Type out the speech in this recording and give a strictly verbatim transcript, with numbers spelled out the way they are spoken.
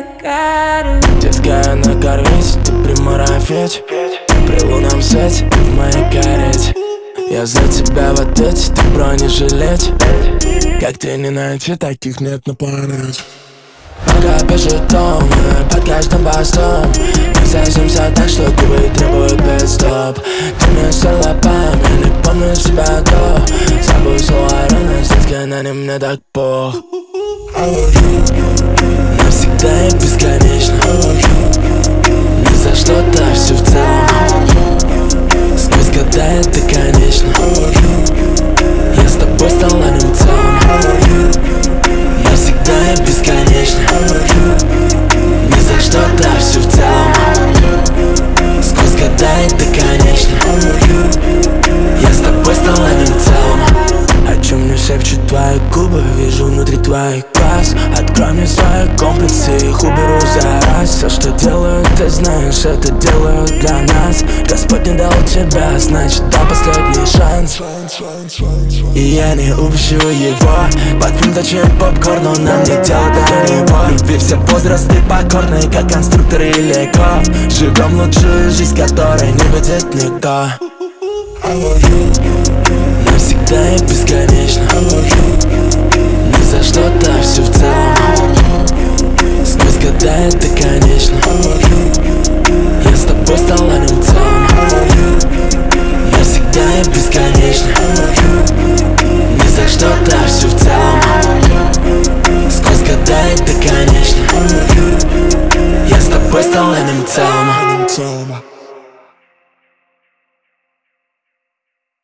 Детка, я на корвете, ты примарафеть. При лунном свете ты в моей карете. Я за тебя в ответе, ты бронежилет. Как ты не найти, таких нет на планете. Пока бежит дом, под каждым постом мы сосемся так, что губы требуют пит-стоп. Ты мне стерла память, не помню себя до. Забыл слова рано, детка, на не мне так пох. Навсегда и бесконечно. Ни за что-то, все в целом. Сквозь года это конечно. Я с тобой стал одним целым. Навсегда и бесконечно. Ни за что-то, все в целом. Сквозь года это конечно. Я с тобой стал одним целым. О чем мне шепчут твои губы, вижу внутри твоих глаз. Открой мне свои комплексы, их уберу за раз. Все, что делаю, ты знаешь, это делаю для нас. Господь не дал тебя, значит дал последний шанс. И я не упущу его. Под фильм точим попкорн, но нам не дело до него. Любви все возрасты покорны, как конструкторы и лего. Живем лучшую жизнь, которой не видит никто. Навсегда и бесконечно. Ни за что-то, все в целом. Сквозь года это конечно. Я с тобой стал одним целым. Навсегда и бесконечно. Ни за что-то, все в целом. Сквозь года это конечно. Я с тобой стал одним целым.